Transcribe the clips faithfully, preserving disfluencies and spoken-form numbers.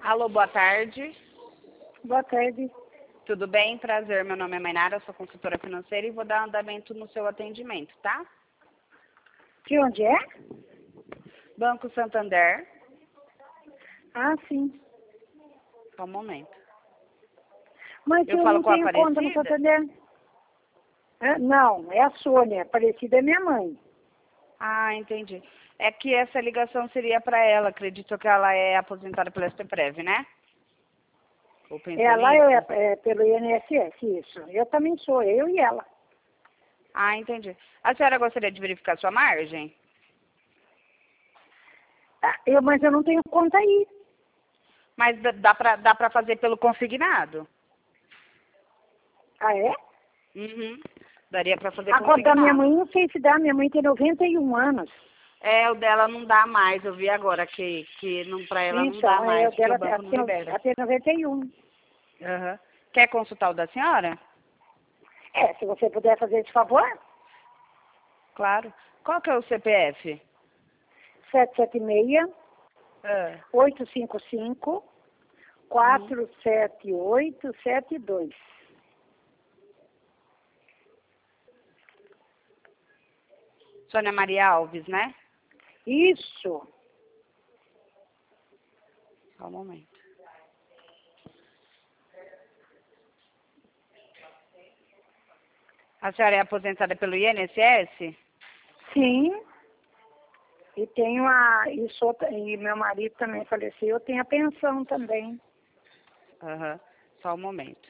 Alô, boa tarde. Boa tarde. Tudo bem? Prazer, meu nome é Mainara, sou consultora financeira e vou dar andamento no seu atendimento, tá? De onde é? Banco Santander. Ah, sim. Só um momento. Mas Eu eu, falo não com a tenho conta no Aparecida? Santander. Ah, não, é a Sônia. Aparecida é minha mãe. Ah, entendi. É que essa ligação seria para ela. Acredito que ela é aposentada pela SPPrev, né? Ou Ela é, pensionista? é pelo I N S S, isso. Eu também sou, eu e ela. Ah, entendi. A senhora gostaria de verificar sua margem? Ah, eu, mas eu não tenho conta aí. Mas dá- dá para dá para fazer pelo consignado? Ah, é? Uhum. Daria para fazer A conta da minha consignado. mãe não sei se dá. Minha mãe tem noventa e um anos. É, o dela não dá mais. Eu vi agora que, que não, para ela não dá Então, é, mais, o que o dela banco não tem, libera. ela tem noventa e um. Aham. Quer consultar o da senhora? É, se você puder fazer esse favor, Claro. Qual que é o C P F? sete sete seis, Ah. oito cinco cinco, Uhum. quatro sete oito sete dois. Sônia Maria Alves, né? Isso. Só um momento. A senhora é aposentada pelo I N S S? Sim. E tenho a. E, sou, e meu marido também faleceu, eu tenho a pensão também. Aham. Só um momento.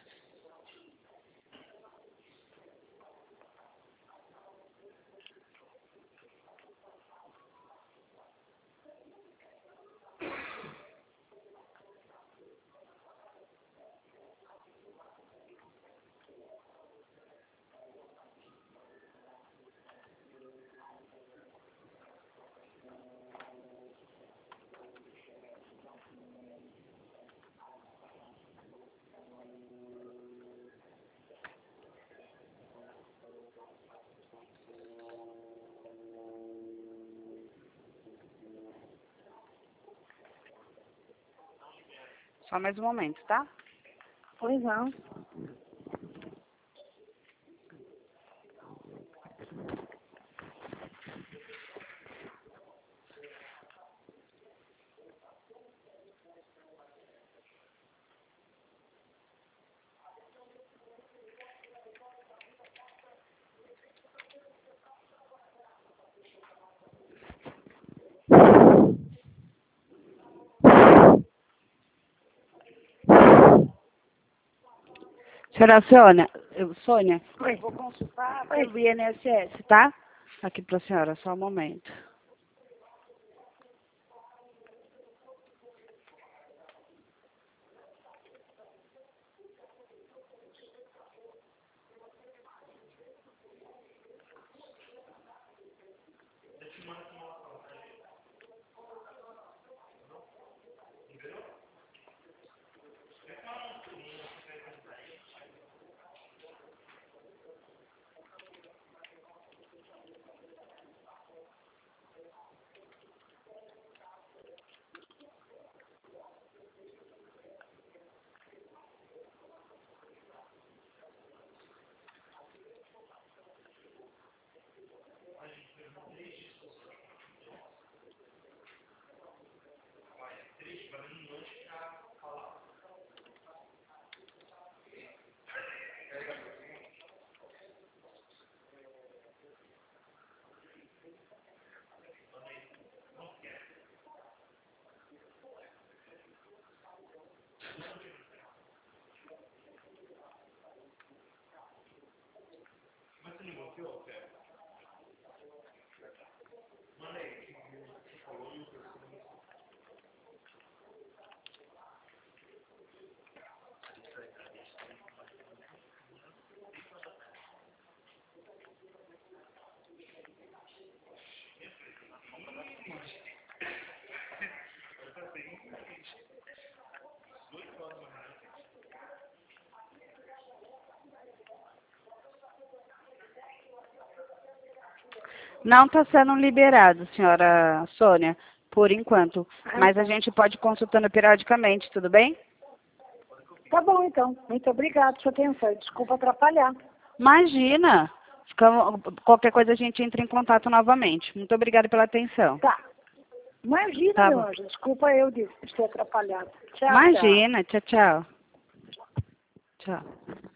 Só mais um momento, tá? Pois não. Senhora Sônia, eu, Sônia, Oi. vou consultar Oi. pelo I N S S, tá? Aqui para a senhora, só um momento. Não está sendo liberado, senhora Sônia, por enquanto. Ah, Mas a então. gente pode ir consultando periodicamente, tudo bem? Tá bom, então. Muito obrigada pela sua atenção. Desculpa atrapalhar. Imagina! Fica- qualquer coisa a gente entra em contato novamente. Muito obrigada pela atenção. Tá. Imagina, Tá meu bom. anjo. Desculpa eu de de ter atrapalhado. Tchau, tchau. Imagina, tchau, tchau. Tchau.